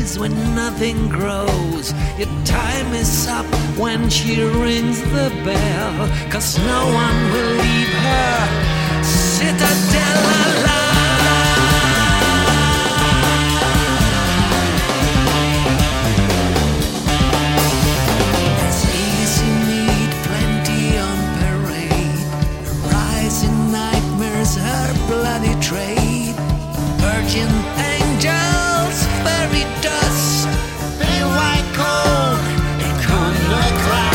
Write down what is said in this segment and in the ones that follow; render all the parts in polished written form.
knows when nothing grows. Your time is up when she rings the bell, 'cause no one will leave her citadel alive. Her bloody trade, virgin angels, fairy dust, pale white coal, iconoclast.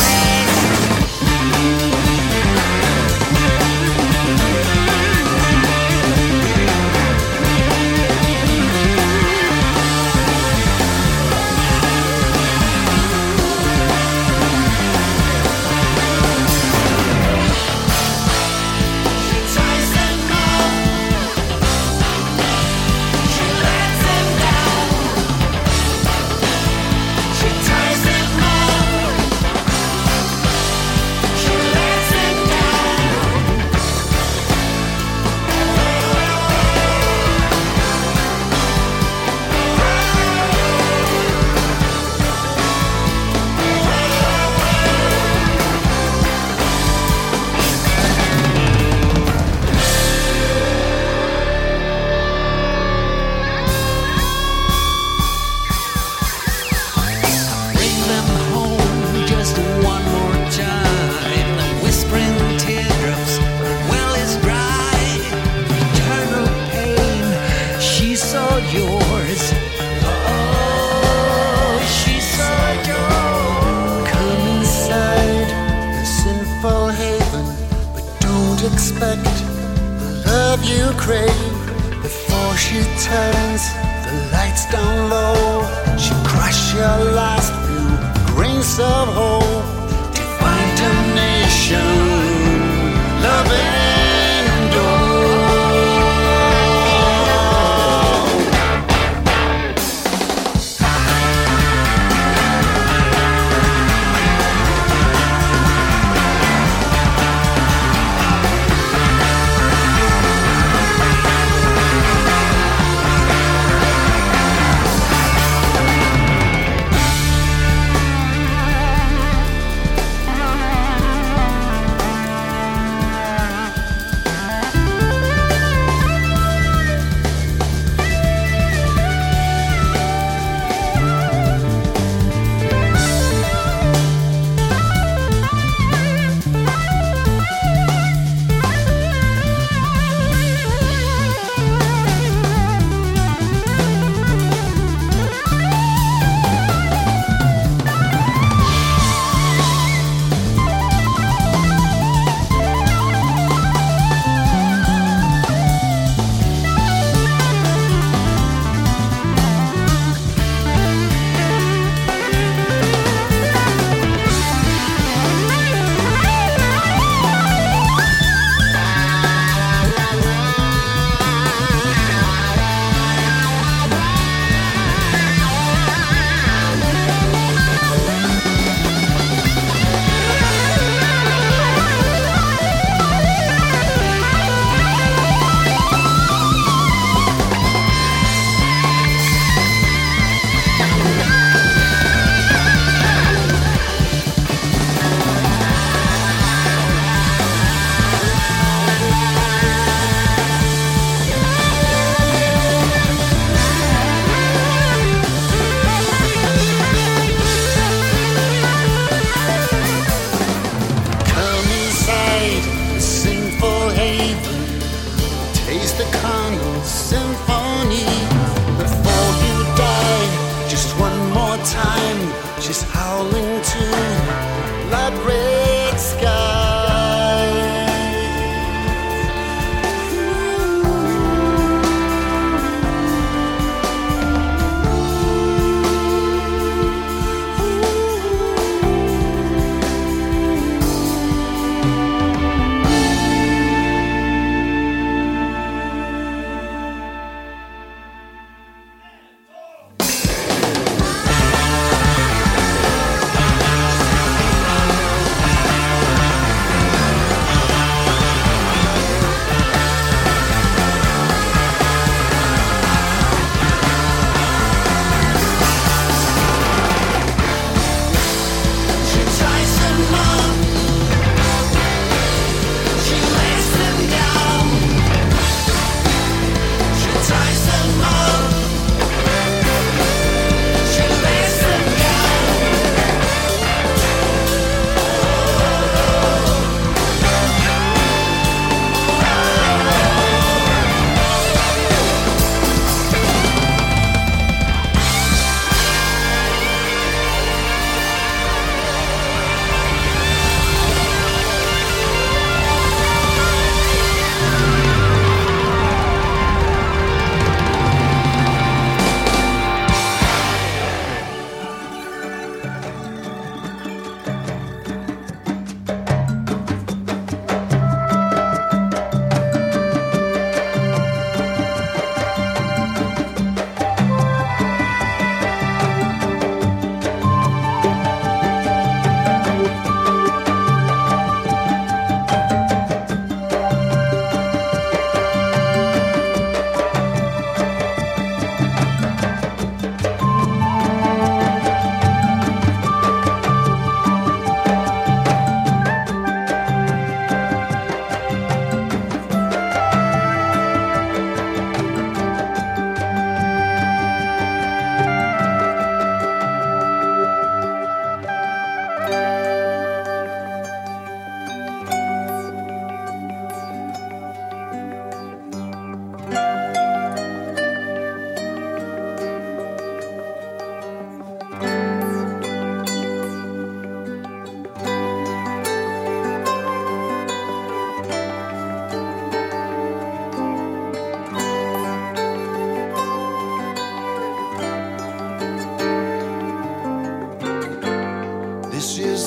Expect the love you crave before she turns the lights down low. She'll crush your last few grains of hope. Divine damnation, love and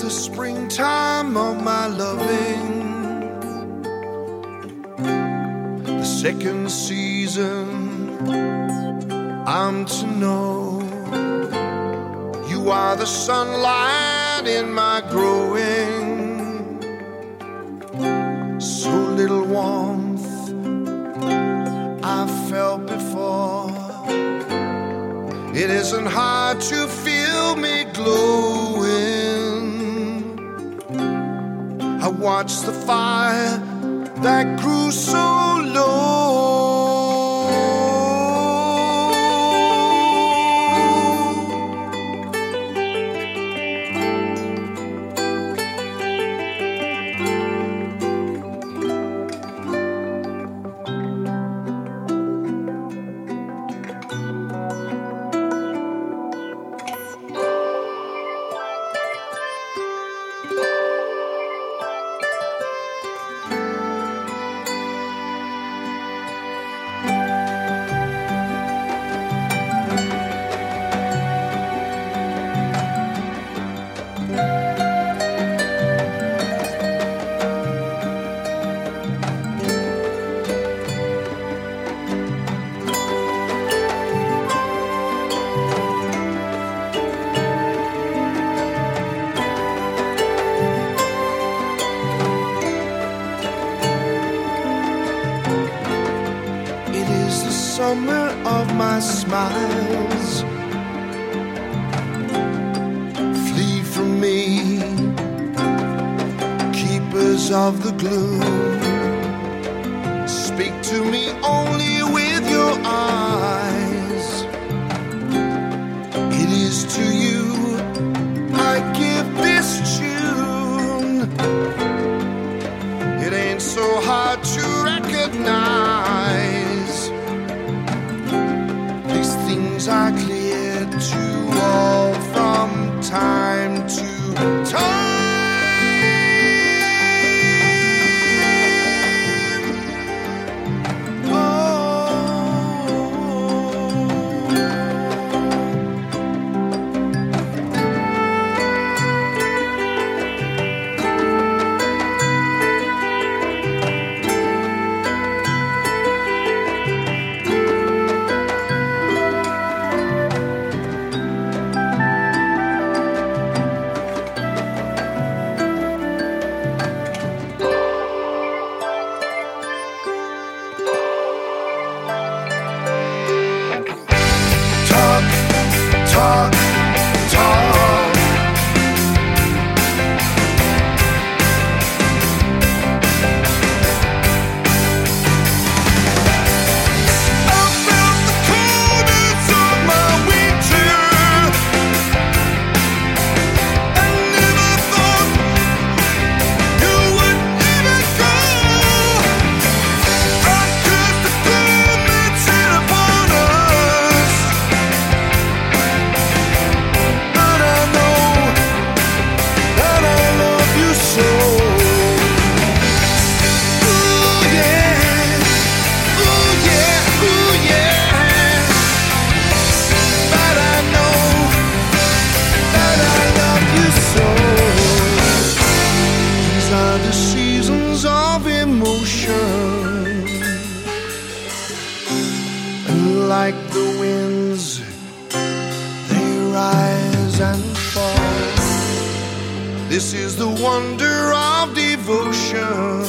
the springtime of my loving, the second season. I'm to know you are the sunlight in my growing. So little warmth I felt before. It isn't hard to feel me glowing. I watched the fire that grew so low. Summer of my smiles, flee from me, keepers of the gloom. Speak to me only with your eyes. It is to you I give this tune. It ain't so hard to recognize. These things are clear to all from time to time. Talk, talk. I felt the coldness of my winter. I never thought you would ever go. I cursed the gloom that set upon us. But I know that I love you so. Ooh yeah, ooh yeah, ooh yeah. But I know that I love you so. These are the seasons of emotion, and like the winds, they rise and fall. This is the wonder of devotion.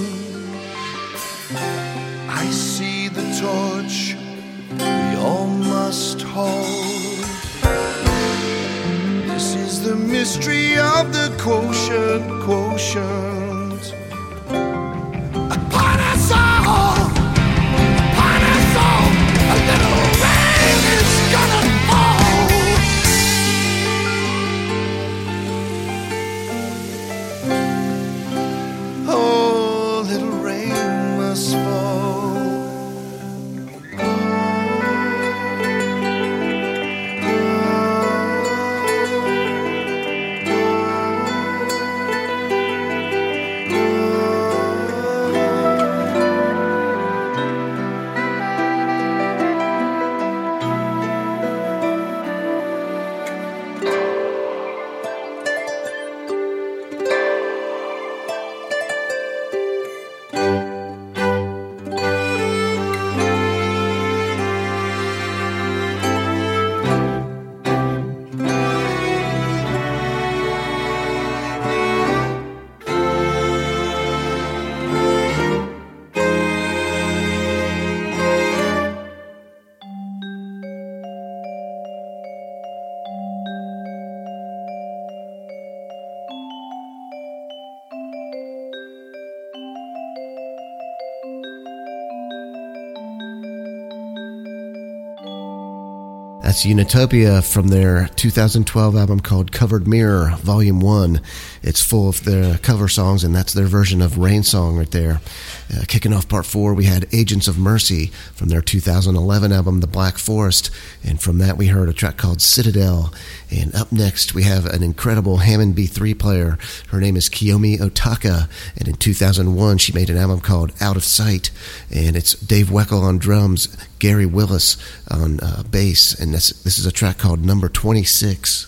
I see the torch we all must hold. This is the mystery of the quotient, quotient. Upon us all, a little rain is gonna fall. Oh, little rain must fall. That's Unitopia from their 2012 album called Covered Mirror, Volume 1. It's full of their cover songs, and that's their version of Rain Song right there. Kicking off part 4, we had Agents of Mercy from their 2011 album, The Black Forest, and from that we heard a track called Citadel. And up next, we have an incredible Hammond B3 player. Her name is Kiyomi Otaka, and in 2001, she made an album called Out of Sight, and it's Dave Weckl on drums, Gary Willis on bass, and this is a track called Number 26.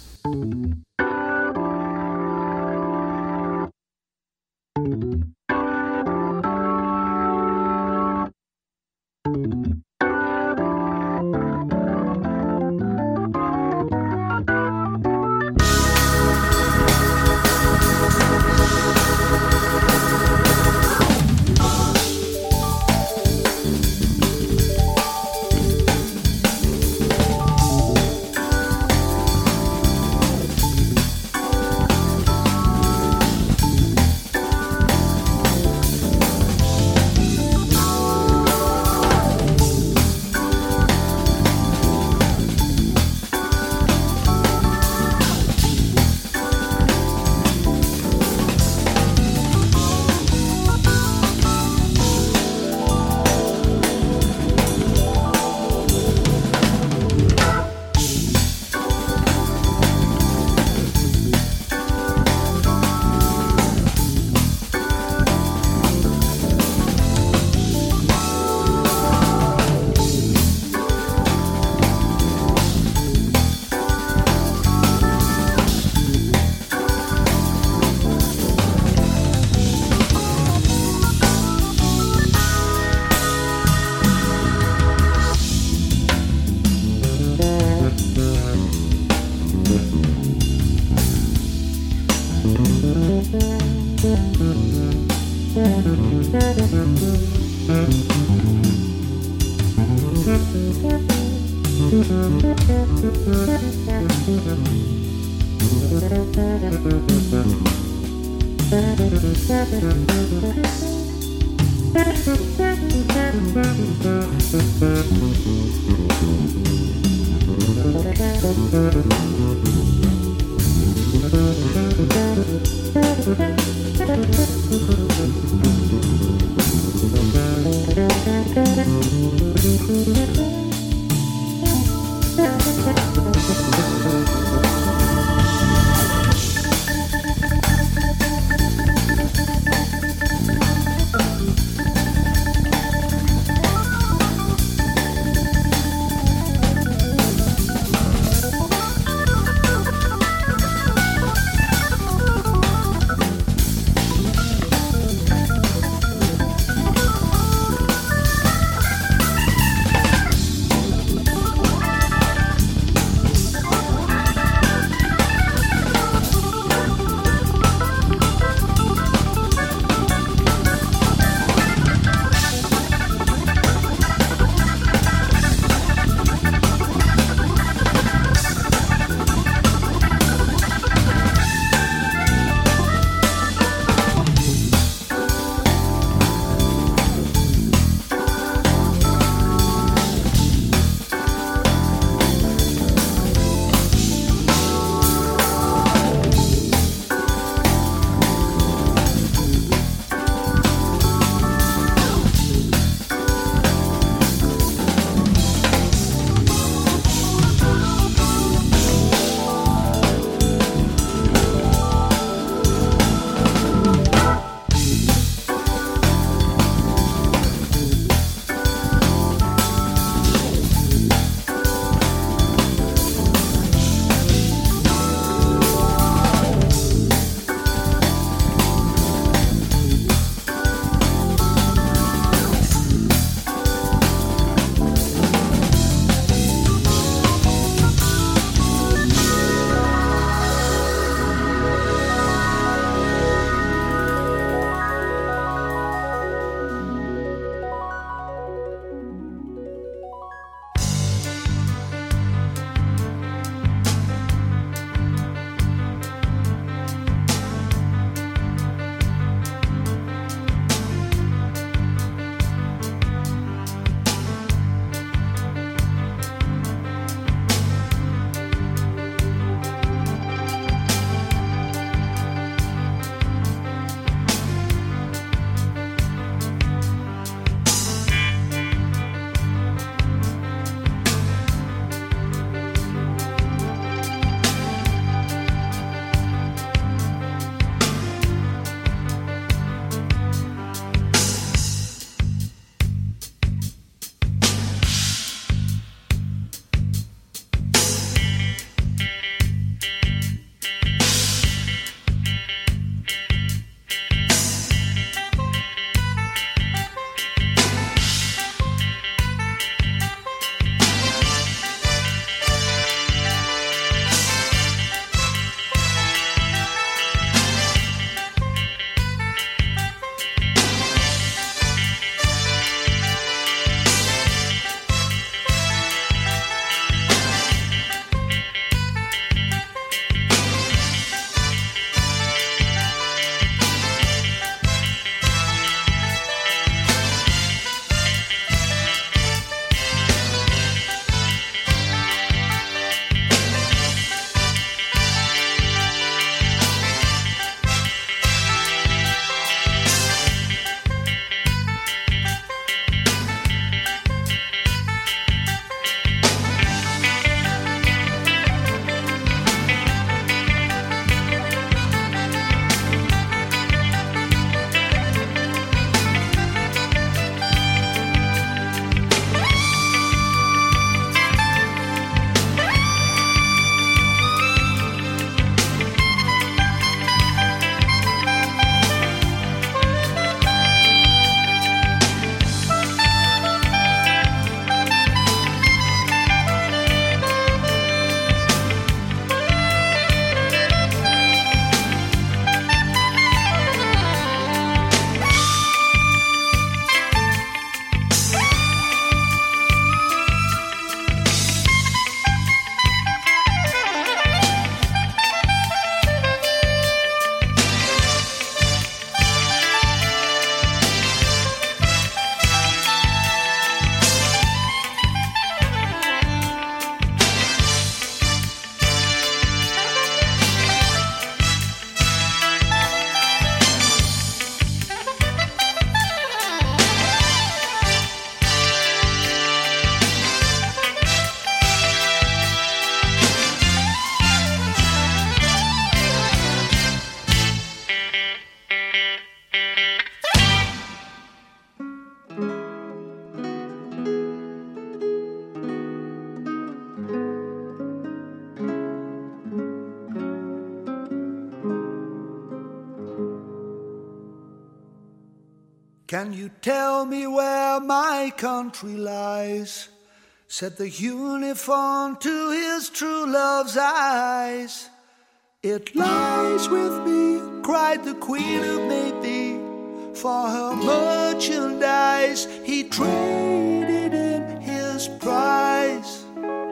Can you tell me where my country lies? Said the uniform to his true love's eyes. It lies with me, cried the Queen of Maybe. For her merchandise he traded in his prize.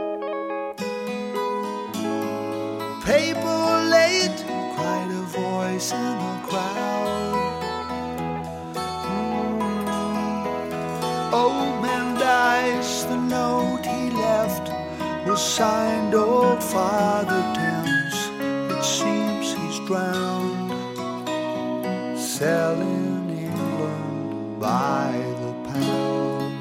Paper late, cried a voice in the crowd. Old man dies, the note he left was signed Old Father Thames. It seems he's drowned, selling England by the pound.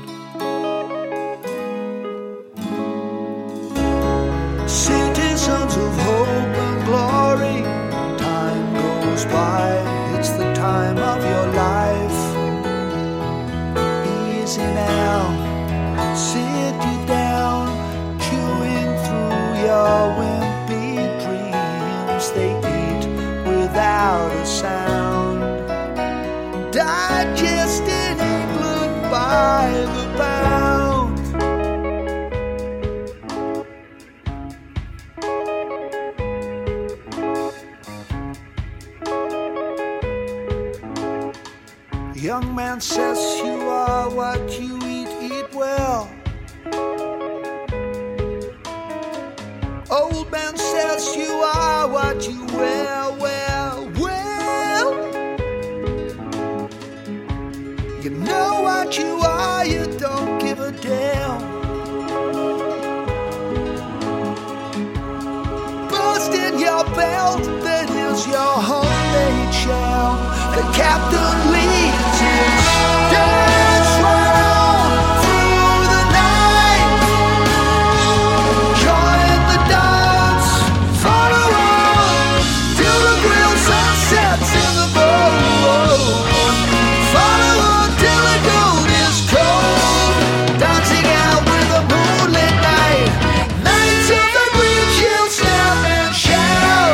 Citizens of hope and glory, time goes by, it's the time of your life. Easy now, sit you down, chewing through your wimpy dreams. They eat without a sound, digesting England by the pound. The young man says you are what you eat well. Old man says you are what you wear, well. You know what you are, you don't give a damn. Bust in your belt, that is your homemade shell. The captain leads his dance right on through the night. Join the dance, follow on till the grill sun sets in the bowl. Follow on till the gold is cold. Dancing out with the moonlit night. Nights of the green chill snap and shout.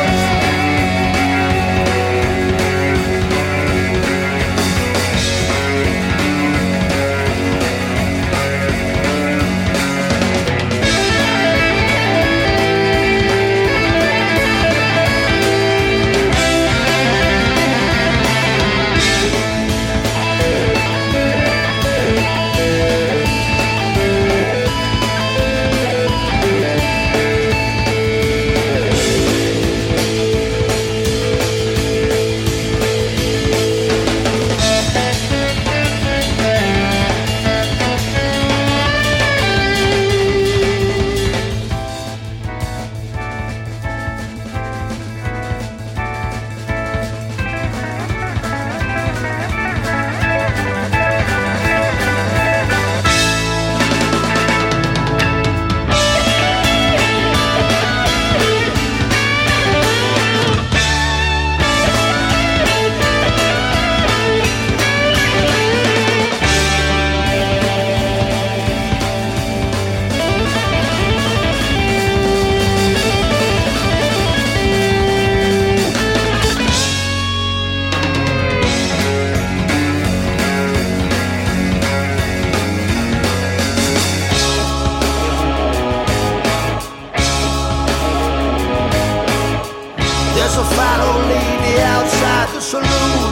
There's a fat old lady outside the saloon,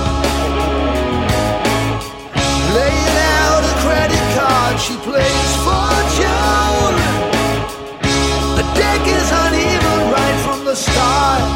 laying out a credit card. She plays fortune. The deck is uneven right from the start,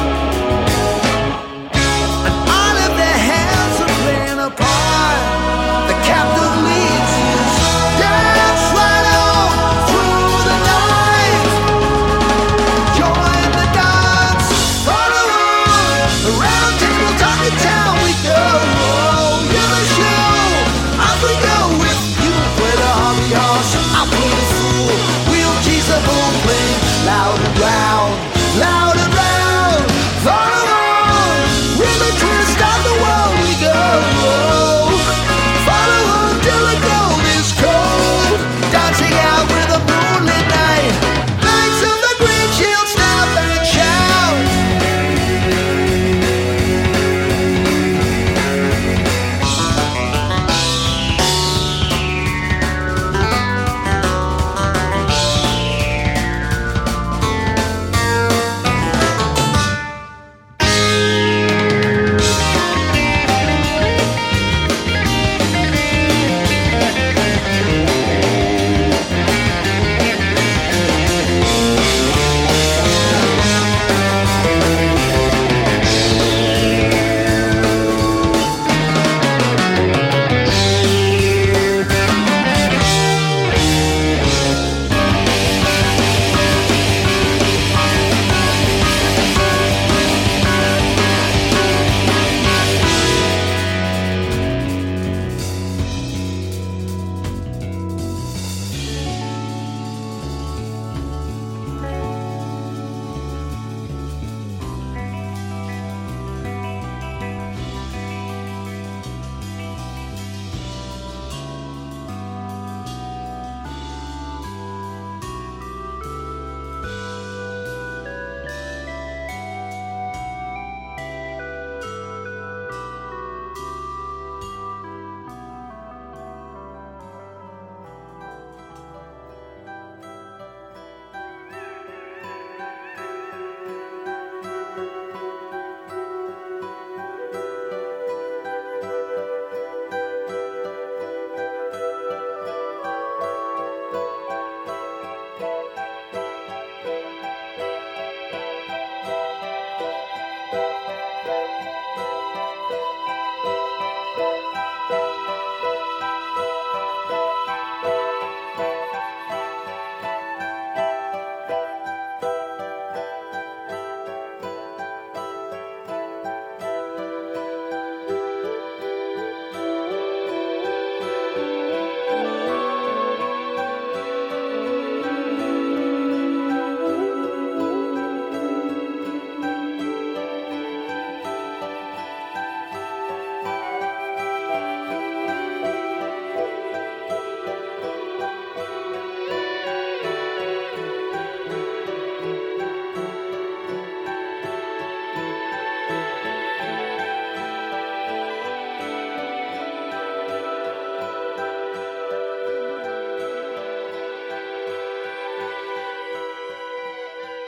and all of their hands are playing a part. The captain leads his dance right on through the night. Join the dance, follow on. Around table talking town we go. Hear the show, off we go with you. Play the hobby horse, I'll play the fool. We'll tease the bull, play loud and round, loud and round.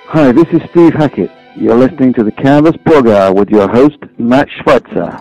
Hi, this is Steve Hackett. You're listening to the Canvas Program with your host, Matt Schweitzer.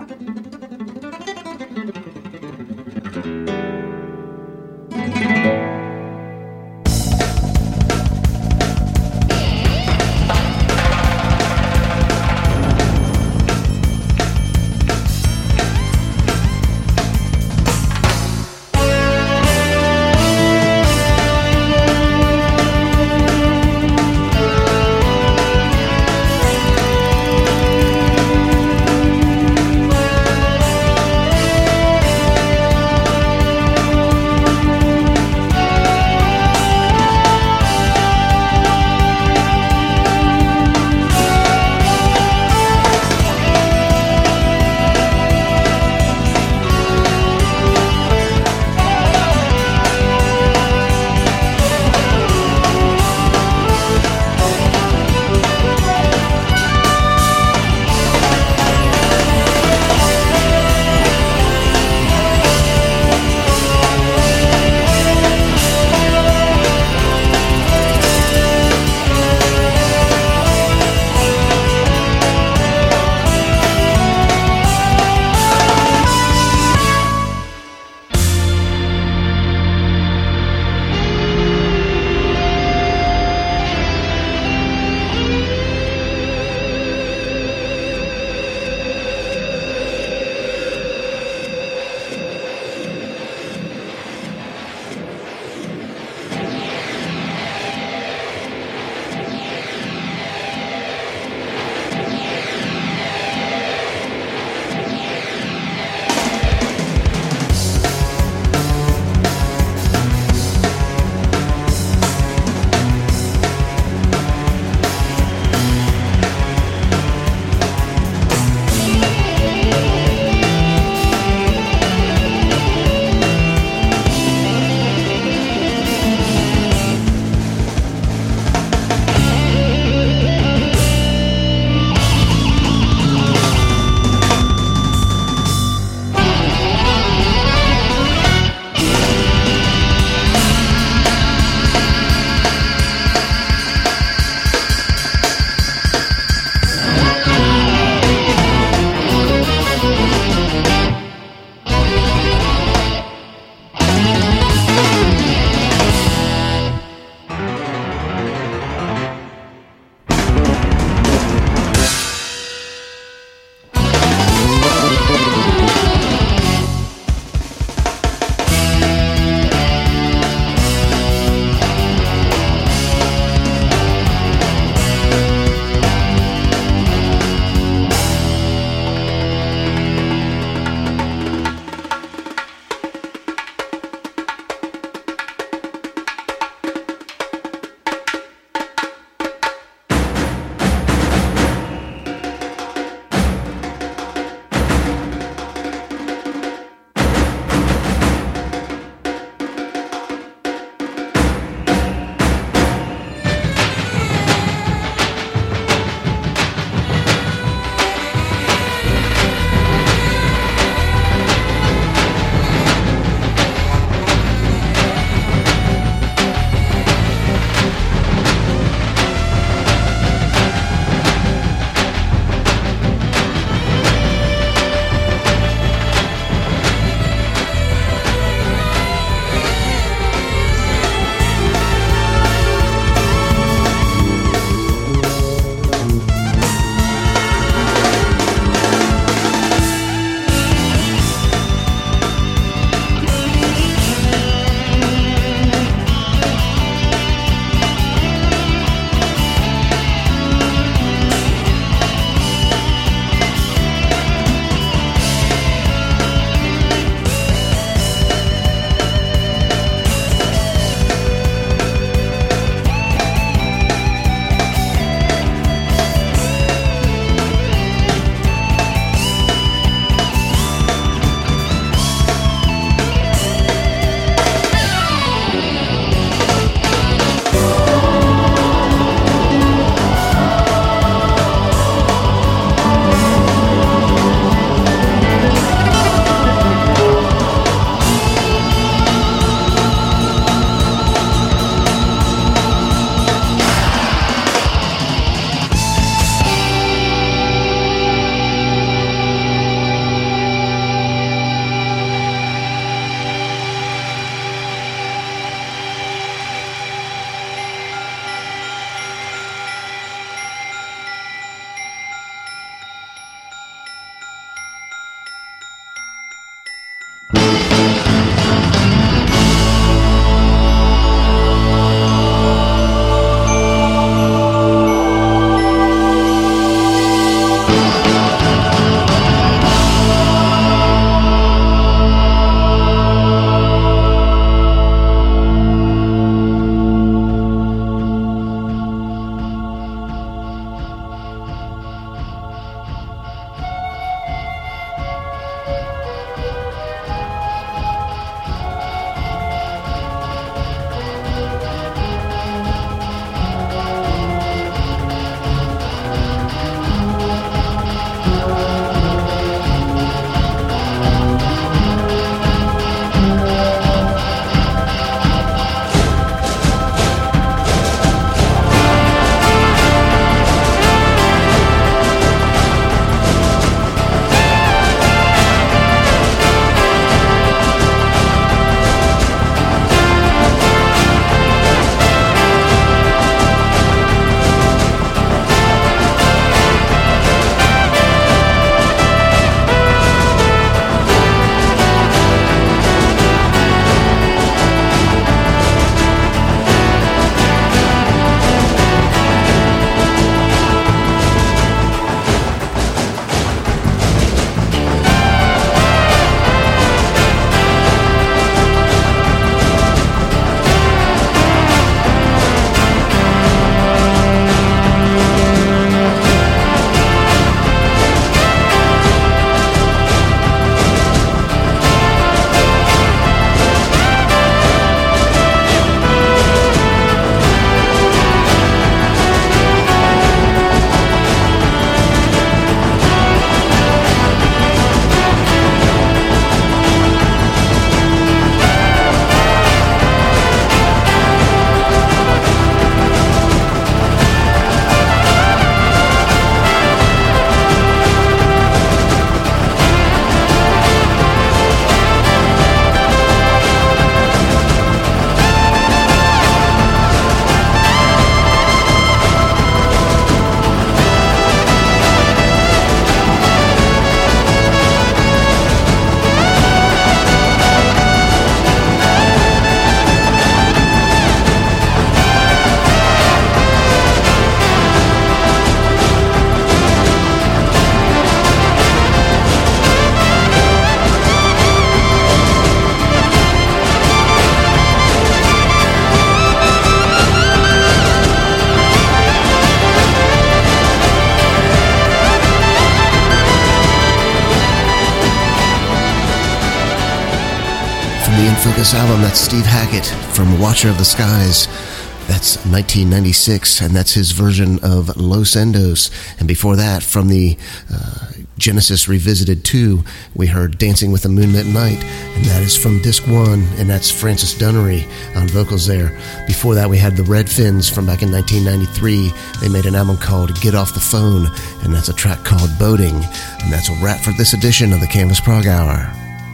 Focus album. That's Steve Hackett from Watcher of the Skies. That's 1996, and that's his version of Los Endos. And before that, from the Genesis Revisited 2, we heard Dancing with the Moonlit Night, and that is from Disc 1, and that's Francis Dunnery on vocals there. Before that, we had the Red Fins from back in 1993. They made an album called Get Off the Phone, and that's a track called Boating. And that's a wrap for this edition of the Canvas Prog Hour.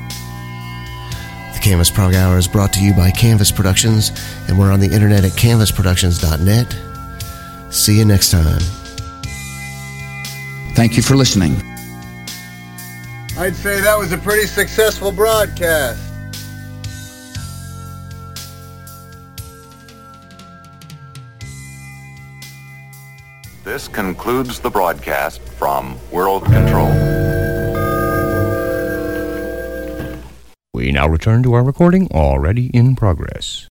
Canvas Prog Hour is brought to you by Canvas Productions, and we're on the internet at canvasproductions.net. See you next time. Thank you for listening. I'd say that was a pretty successful broadcast. This concludes the broadcast from World Control. We now return to our recording already in progress.